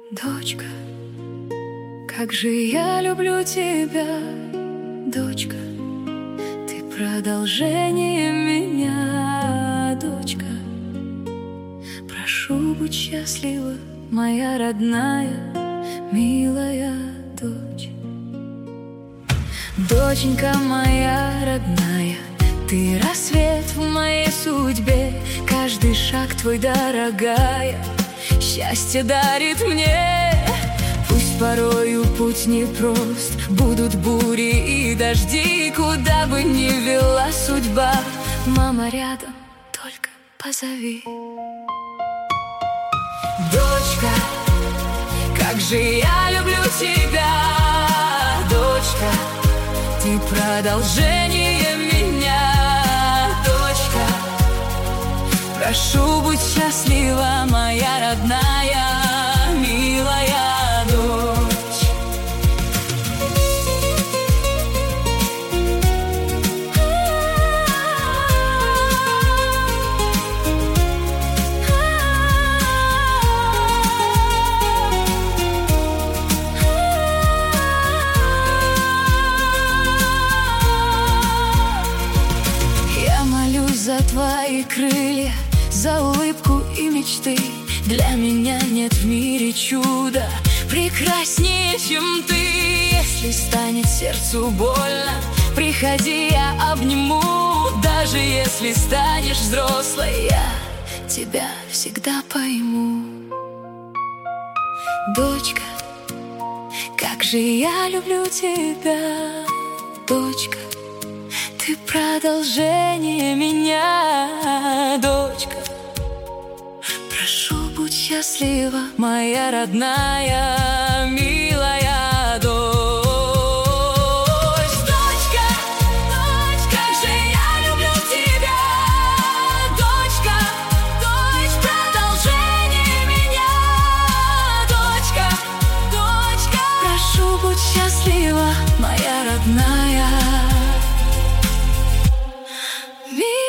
Дочка, как же я люблю тебя, дочка, ты продолжение меня, дочка. Прошу, будь счастлива, моя родная, милая дочь. Доченька моя родная, ты рассвет в моей судьбе, каждый шаг твой, дорогая, счастье дарит мне. Пусть порою путь непрост, будут бури и дожди, куда бы ни вела судьба, мама рядом, только позови. Дочка, как же я люблю тебя, дочка, ты продолжение меня, дочка. Прошу, будь счастлива, моя родная, милая дочь. Я молюсь за твои крылья, за улыбку и мечты. Для меня нет в мире чуда прекраснее, чем ты. Если станет сердцу больно, приходи, я обниму. Даже если станешь взрослой, я тебя всегда пойму. Дочка, как же я люблю тебя, дочка, ты продолжение меня, дочка. Прошу, будь счастлива, моя родная, милая дочь. Дочка, дочка, как же я люблю тебя, дочка, дочь, продолжение меня, дочка, дочка. Прошу, будь счастлива, моя родная.